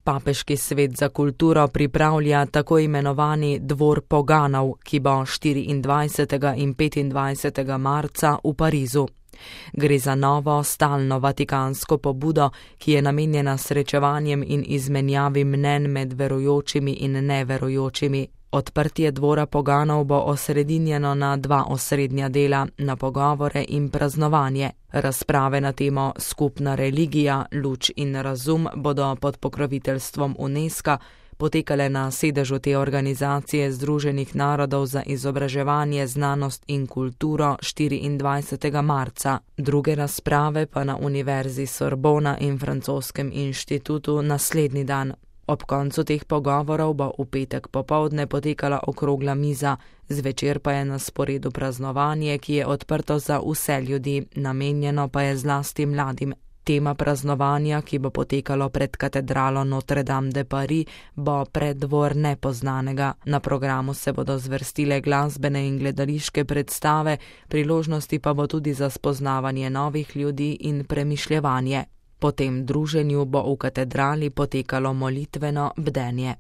Papeški svet za kulturo pripravlja tako imenovani Dvor poganov, ki bo 24. in 25. marca v Parizu. Gre za novo, stalno vatikansko pobudo, ki je namenjena srečevanjem in izmenjavi mnenj med verujočimi in neverujočimi. Odprtje Dvora poganov bo osredinjeno na dva osrednja dela, na pogovore in praznovanje. Razprave na temo skupna religija, luč in razum bodo pod pokroviteljstvom UNESCO potekale na sedežu te organizacije Združenih narodov za izobraževanje, znanost in kulturo 24. marca. Druge razprave pa na Univerzi Sorbona in Francoskem inštitutu naslednji dan. Ob koncu teh pogovorov bo v petek popoldne potekala okrogla miza, zvečer pa je na sporedu praznovanje, ki je odprto za vse ljudi, namenjeno pa je zlasti mladim. Tema praznovanja, ki bo potekalo pred katedralo Notre Dame de Paris, bo Preddvor nepoznanega. Na programu se bodo zvrstile glasbene in gledališke predstave, priložnosti pa bo tudi za spoznavanje novih ljudi in premišljevanje. Po tem druženju bo v katedrali potekalo molitveno bdenje.